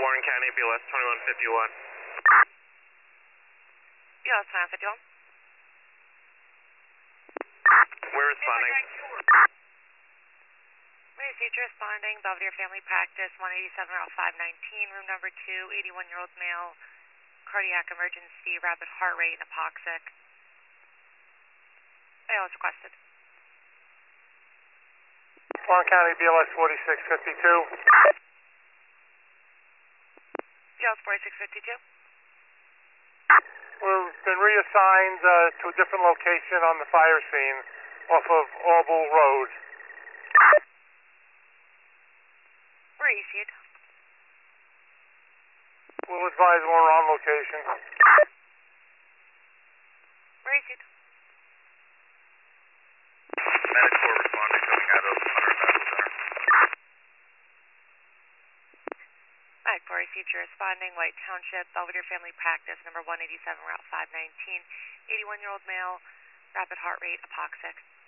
Warren County, BLS 2151. BLS 2151. We're responding. We received your responding, Belvedere Family Practice, 187 Route 519, room number 2, 81-year-old male, cardiac emergency, rapid heart rate, and hypoxic. AL is requested. Warren County, BLS 4652. BLS 4652. We've been reassigned to a different location on the fire scene off of Orville Road. We're issued. We'll advise when we're on location. We're issued. Medic 4 responding, coming out of Hunter Medical Center. Medic 4 received your responding, White Township, Belvedere Family Practice, number 187 Route 519, 81-year-old male, rapid heart rate, hypoxic.